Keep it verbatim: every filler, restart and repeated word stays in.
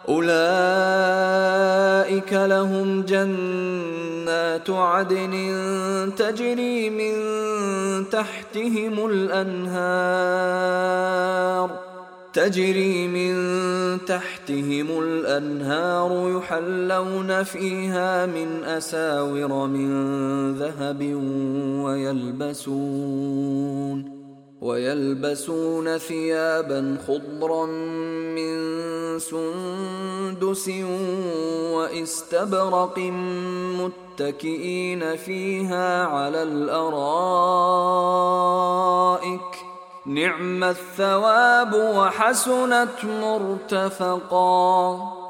أولئك لهم جنات عدن تجري من تحتهم الأنهار تجري من تحتهم الأنهار يحلون فيها من أساور من ذهب ويلبسون ويلبسون ثيابا خضرا من سندس واستبرق متكئين فيها على الأرائك نعم الثواب وحسنت مرتفقا.